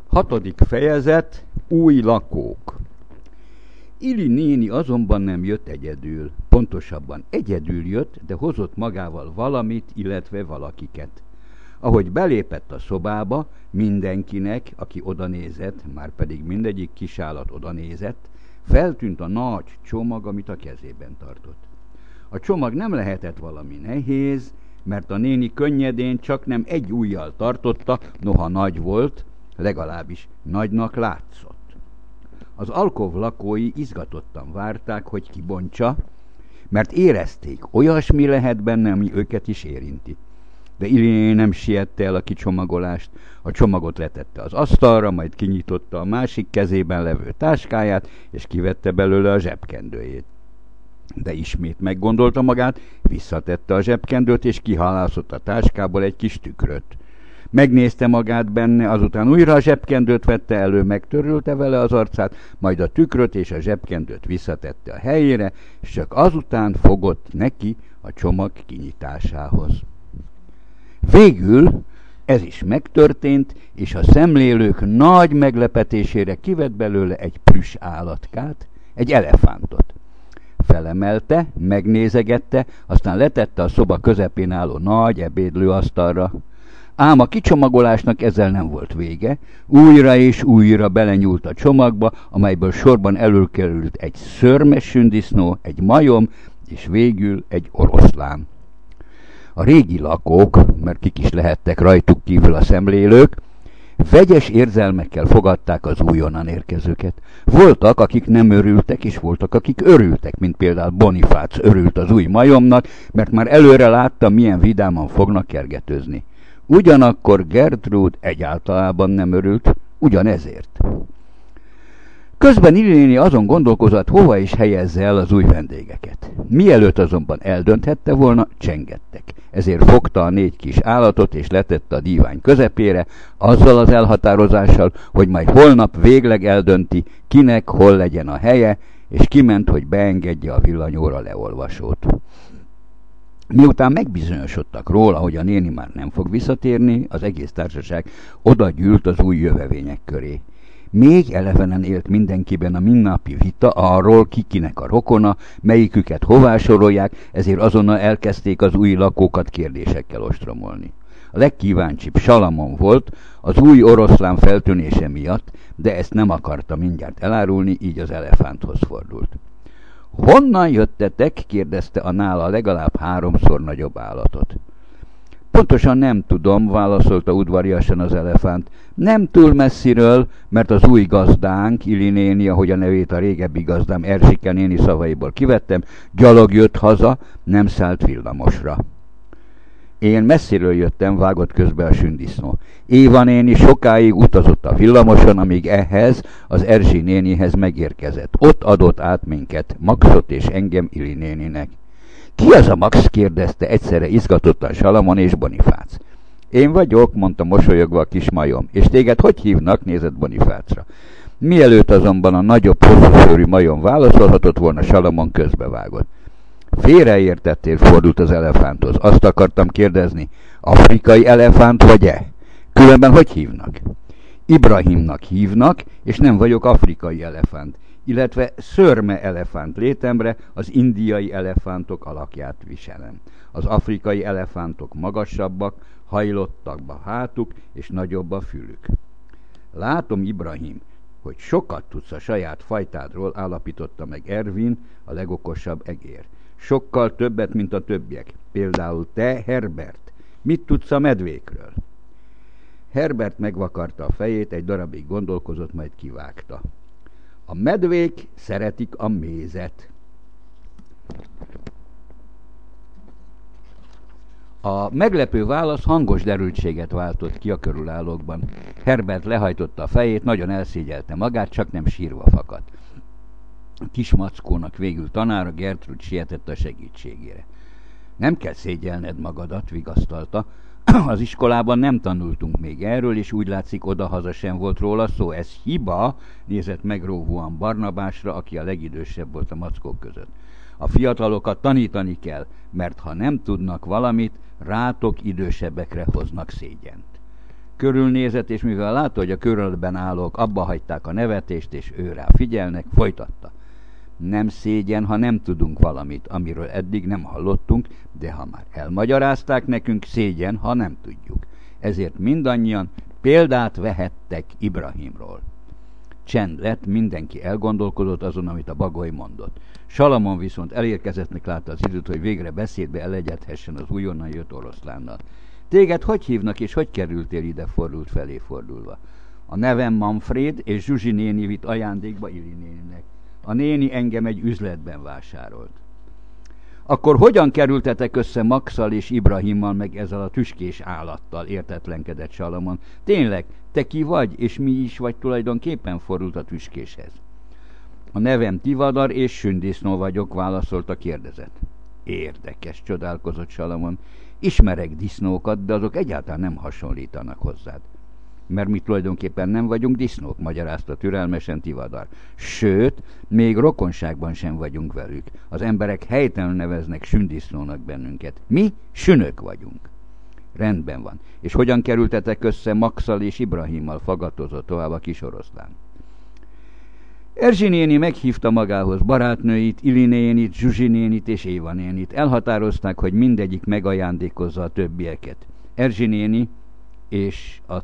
Hatodik fejezet. Új lakók. Ili néni azonban nem jött egyedül. Pontosabban egyedül jött, de hozott magával valamit, illetve valakiket. Ahogy belépett a szobába, mindenkinek, aki odanézett, márpedig mindegyik kisállat odanézett, feltűnt a nagy csomag, amit a kezében tartott. A csomag nem lehetett valami nehéz, mert a néni könnyedén csak nem egy ujjal tartotta, noha nagy volt, legalábbis nagynak látszott. Az alkov lakói izgatottan várták, hogy kibontsa, mert érezték, olyasmi lehet benne, ami őket is érinti. De Ili nem siette el a kicsomagolást, a csomagot letette az asztalra, majd kinyitotta a másik kezében levő táskáját, és kivette belőle a zsebkendőjét. De ismét meggondolta magát, visszatette a zsebkendőt, és kihalászott a táskából egy kis tükröt. Megnézte magát benne, azután újra a zsebkendőt vette elő, megtörölte vele az arcát, majd a tükröt és a zsebkendőt visszatette a helyére, és csak azután fogott neki a csomag kinyitásához. Végül ez is megtörtént, és a szemlélők nagy meglepetésére kivett belőle egy plüss állatkát, egy elefántot. Felemelte, megnézegette, aztán letette a szoba közepén álló nagy ebédlőasztalra. Ám a kicsomagolásnak ezzel nem volt vége, újra és újra belenyúlt a csomagba, amelyből sorban előkerült egy szörmes sündisznó, egy majom, és végül egy oroszlán. A régi lakók, mert kik is lehettek rajtuk kívül a szemlélők, vegyes érzelmekkel fogadták az újonnan érkezőket. Voltak, akik nem örültek, és voltak, akik örültek, mint például Bonifác örült az új majomnak, mert már előre látta, milyen vidáman fognak kergetőzni. Ugyanakkor Gertrud egyáltalában nem örült, ugyanezért. Közben Ili néni azon gondolkozott, hova is helyezze el az új vendégeket. Mielőtt azonban eldönthette volna, csengettek. Ezért fogta a 4 kis állatot és letette a dívány közepére, azzal az elhatározással, hogy majd holnap végleg eldönti, kinek hol legyen a helye, és kiment, hogy beengedje a villanyóra leolvasót. Miután megbizonyosodtak róla, hogy a néni már nem fog visszatérni, az egész társaság oda gyűlt az új jövevények köré. Még elevenen élt mindenkiben a mindennapi vita arról, kinek a rokona, melyiküket hová sorolják, ezért azonnal elkezdték az új lakókat kérdésekkel ostromolni. A legkíváncsibb Salamon volt az új oroszlán feltűnése miatt, de ezt nem akarta mindjárt elárulni, így az elefánthoz fordult. Honnan jöttetek? Kérdezte a nála legalább 3-szor nagyobb állatot. Pontosan nem tudom, válaszolta udvariasan az elefánt. Nem túl messziről, mert az új gazdánk, Ili néni, ahogy a nevét a régebbi gazdám Erzsike néni szavaiból kivettem, gyalog jött haza, nem szállt villamosra. Én messziről jöttem, vágott közbe a sündisznó. Éva néni sokáig utazott a villamoson, amíg ehhez, az Erzsi nénihez megérkezett. Ott adott át minket, Maxot és engem Ili néninek. Ki az a Max? Kérdezte egyszerre izgatottan Salamon és Bonifác. Én vagyok, mondta mosolyogva a kis majom. És téged hogy hívnak? Nézett Bonifácra. Mielőtt azonban a nagyobb hosszúszőrű majom válaszolhatott volna, Salamon közbevágott. Félreértettél, fordult az elefánthoz. Azt akartam kérdezni, afrikai elefánt vagy-e? Különben hogy hívnak? Ibrahimnak hívnak, és nem vagyok afrikai elefánt, illetve szörme elefánt létemre az indiai elefántok alakját viselem. Az afrikai elefántok magasabbak, hajlottak a hátuk, és nagyobb a fülük. Látom, Ibrahim, hogy sokat tudsz a saját fajtádról, állapította meg Ervin, a legokosabb egér. Sokkal többet, mint a többiek. Például te, Herbert, mit tudsz a medvékről? Herbert megvakarta a fejét, egy darabig gondolkozott, majd kivágta. A medvék szeretik a mézet. A meglepő válasz hangos derültséget váltott ki a körülállókban. Herbert lehajtotta a fejét, nagyon elszégyelte magát, csak nem sírva fakadt. A kis mackónak végül tanára Gertrud sietett a segítségére. Nem kell szégyelned magadat, vigasztalta. Az iskolában nem tanultunk még erről, és úgy látszik, odahaza sem volt róla szó. Ez hiba, nézett megróvóan Barnabásra, aki a legidősebb volt a mackók között. A fiatalokat tanítani kell, mert ha nem tudnak valamit, rátok idősebbekre hoznak szégyent. Körülnézett, és mivel látta, hogy a körülben állók abba hagyták a nevetést, és ő rá figyelnek, folytatta. Nem szégyen, ha nem tudunk valamit, amiről eddig nem hallottunk, de ha már elmagyarázták nekünk, szégyen, ha nem tudjuk. Ezért mindannyian példát vehettek Ibrahimról. Csend lett, mindenki elgondolkodott azon, amit a bagoly mondott. Salamon viszont elérkezettnek látta az időt, hogy végre beszédbe elegyedhessen az újonnan jött oroszlánnal. Téged hogy hívnak, és hogy kerültél ide? Fordult felé fordulva. A nevem Manfred, és Zsuzsi néni vitt ajándékba Ili néninek. A néni engem egy üzletben vásárolt. Akkor hogyan kerültetek össze Maxal és Ibrahimmal, meg ezzel a tüskés állattal? Értetlenkedett Salamon. Tényleg, te ki vagy, és mi is vagy tulajdonképpen? Fordult a tüskéshez. A nevem Tivadar, és sündisznó vagyok, válaszolta kérdezett. Érdekes, csodálkozott Salamon. Ismerek disznókat, de azok egyáltalán nem hasonlítanak hozzád. Mert mi tulajdonképpen nem vagyunk disznók, magyarázta türelmesen Tivadar. Sőt, még rokonságban sem vagyunk velük. Az emberek helytelenül neveznek sündisznónak bennünket. Mi sünök vagyunk. Rendben van. És hogyan kerültetek össze Maxal és Ibrahimmal? Fagatozott tovább a kis oroszlán. Erzsi néni meghívta magához barátnőit, Ili nénit, Zsuzsi nénit és Éva nénit. Elhatározták, hogy mindegyik megajándékozza a többieket. Erzsi néni és a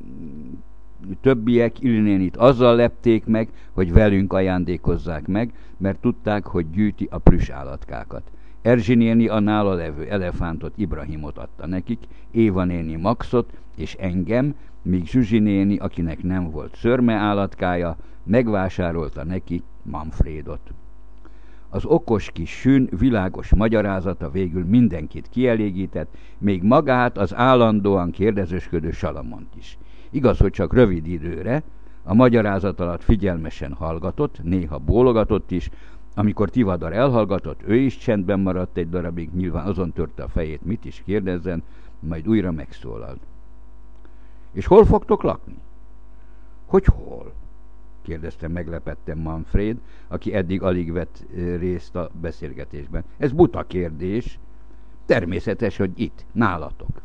többiek Ili nénit azzal lepték meg, hogy velünk ajándékozzák meg, mert tudták, hogy gyűjti a plüss állatkákat. Erzsi néni a nála levő elefántot, Ibrahimot adta nekik, Éva néni Maxot és engem, míg Zsuzsi néni, akinek nem volt szörme állatkája, megvásárolta neki Manfredot. Az okos kis sün világos magyarázata végül mindenkit kielégített, még magát az állandóan kérdezősködő Salamont is. Igaz, hogy csak rövid időre, a magyarázat alatt figyelmesen hallgatott, néha bólogatott is, amikor Tivadar elhallgatott, ő is csendben maradt egy darabig, nyilván azon törte a fejét, mit is kérdezzen, majd újra megszólalt. És hol fogtok lakni? Hogy hol? Kérdezte meglepetten Manfred, aki eddig alig vett részt a beszélgetésben. Ez buta kérdés. Természetes, hogy itt, nálatok.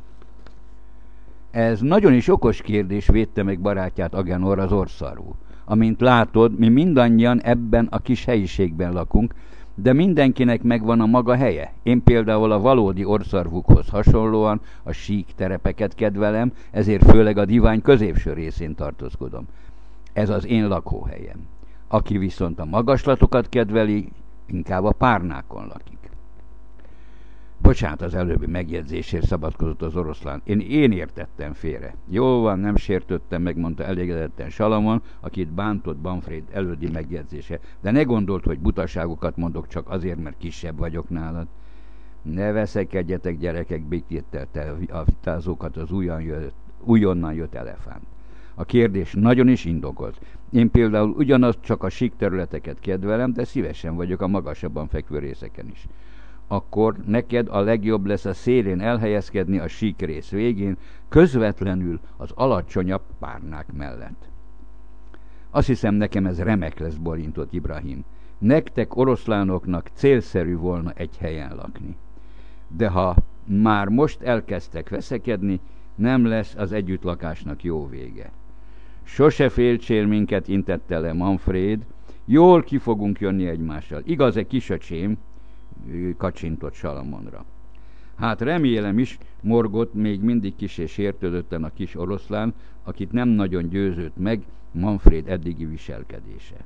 Ez nagyon is okos kérdés, védte meg barátját Agenor, az orrszarvú. Amint látod, mi mindannyian ebben a kis helyiségben lakunk, de mindenkinek megvan a maga helye. Én például a valódi orrszarvúkhoz hasonlóan a sík terepeket kedvelem, ezért főleg a divány középső részén tartózkodom. Ez az én lakóhelyem. Aki viszont a magaslatokat kedveli, inkább a párnákon lakik. Bocsánat az előbbi megjegyzésért, szabadkozott az oroszlán. Én értettem félre. Jól van, nem sértöttem, megmondta elégedetten Salamon, akit bántott Manfred előddi megjegyzése. De ne gondolt, hogy butaságokat mondok csak azért, mert kisebb vagyok nálad. Ne veszekedjetek, gyerekek, békéttelte a vitázókat az újonnan jött elefánt. A kérdés nagyon is indokolt. Én például ugyanaz csak a sík területeket kedvelem, de szívesen vagyok a magasabban fekvő részeken is. Akkor neked a legjobb lesz a szélén elhelyezkedni a sík rész végén, közvetlenül az alacsonyabb párnák mellett. Azt hiszem, nekem ez remek lesz, borintott Ibrahim. Nektek oroszlánoknak célszerű volna egy helyen lakni. De ha már most elkezdtek veszekedni, nem lesz az együttlakásnak jó vége. Sose féltsél minket, intette le Manfred, jól ki fogunk jönni egymással. Igaz-e, kisöcsém? Kacsintott Salamonra. Hát remélem is, morgott még mindig kis és sértődötten a kis oroszlán, akit nem nagyon győzött meg Manfred eddigi viselkedése.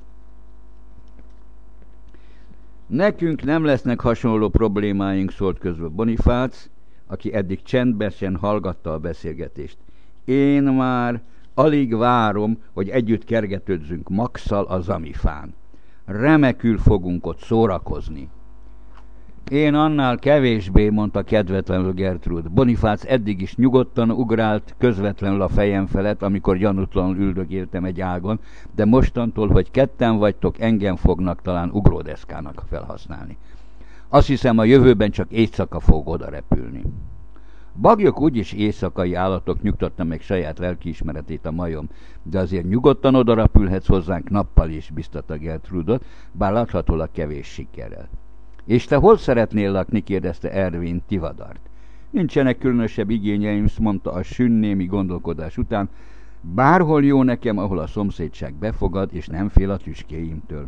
Nekünk nem lesznek hasonló problémáink, szólt közbe Bonifác, aki eddig csendben hallgatta a beszélgetést. Én már alig várom, hogy együtt kergetőzzünk Maxszal a zamifán. Remekül fogunk ott szórakozni. Én annál kevésbé, mondta kedvetlenül Gertrud. Bonifác eddig is nyugodtan ugrált közvetlenül a fejem felett, amikor gyanútlanul üldögéltem egy ágon, de mostantól, hogy ketten vagytok, engem fognak talán ugródeszkának felhasználni. Azt hiszem, a jövőben csak éjszaka fog oda repülni. Bagyok úgyis éjszakai állatok, nyugtatta meg saját lelkiismeretét a majom, de azért nyugodtan oda repülhetsz hozzánk nappal is, biztatta Gertrudot, bár láthatólag kevés sikerrel. És te hol szeretnél lakni? kérdezte Ervin Tivadart. Nincsenek különösebb igényeim, mondta a sün némi gondolkodás után. Bárhol jó nekem, ahol a szomszédság befogad, és nem fél a tüskéimtől.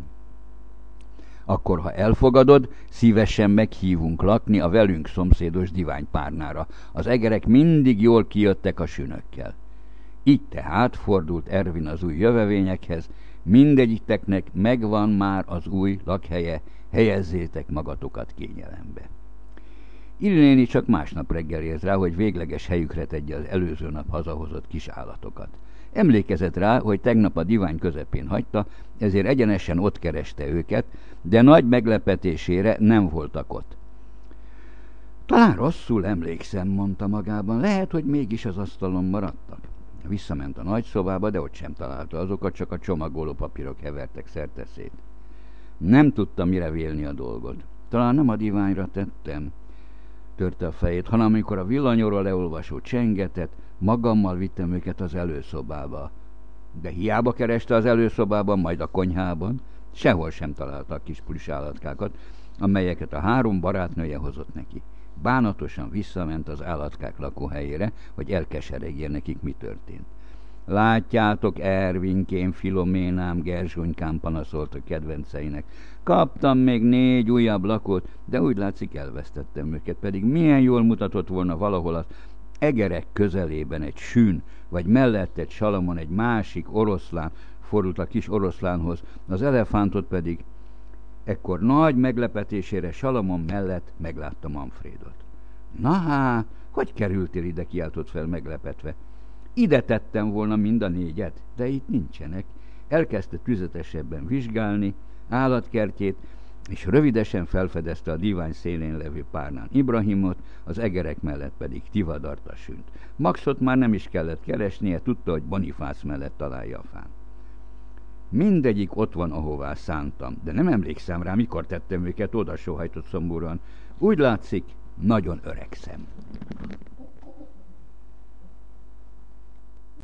Akkor, ha elfogadod, szívesen meghívunk lakni a velünk szomszédos diványpárnára. Az egerek mindig jól kijöttek a sünökkel. Így tehát fordult Ervin az új jövevényekhez, mindegyiknek megvan már az új lakhelye, helyezzétek magatokat kényelembe. Illi néni csak másnap reggel ért rá, hogy végleges helyükre tegye az előző nap hazahozott kis állatokat. Emlékezett rá, hogy tegnap a divány közepén hagyta, ezért egyenesen ott kereste őket, de nagy meglepetésére nem voltak ott. Talán rosszul emlékszem, mondta magában, lehet, hogy mégis az asztalon maradtak. Visszament a nagyszobába, de ott sem találta azokat, csak a csomagoló papírok hevertek szerte-szét. Nem tudta, mire vélni a dolgot. Talán nem a diványra tettem, törte a fejét, hanem amikor a villanyóról leolvasó csengetett, magammal vittem őket az előszobába. De hiába kereste az előszobában, majd a konyhában, sehol sem találta a kis plusz állatkákat, amelyeket a 3 barátnője hozott neki. Bánatosan visszament az állatkák lakóhelyére, hogy elkeseregjen nekik, mi történt. Látjátok, Ervinkém, Filoménám, Gerzsonykám, panaszolt a kedvenceinek. Kaptam még 4 újabb lakót, de úgy látszik, elvesztettem őket, pedig milyen jól mutatott volna valahol az egerek közelében egy sün, vagy mellett egy Salamon, egy másik oroszlán, fordult a kis oroszlánhoz, az elefántot pedig. Ekkor nagy meglepetésére Salamon mellett meglátta Manfredot. Na há, hogy kerültél ide, kiáltott fel meglepetve. Ide tettem volna mind a 4, de itt nincsenek. Elkezdte tüzetesebben vizsgálni állatkertjét, és rövidesen felfedezte a divány szélén levő párnán Ibrahimot, az egerek mellett pedig Tivadart, a sünt. Maxot már nem is kellett keresnie, tudta, hogy Bonifác mellett találja a fán. Mindegyik ott van, ahová szántam, de nem emlékszem rá, mikor tettem őket, oda sóhajtott szomorúan. Úgy látszik, nagyon öregszem.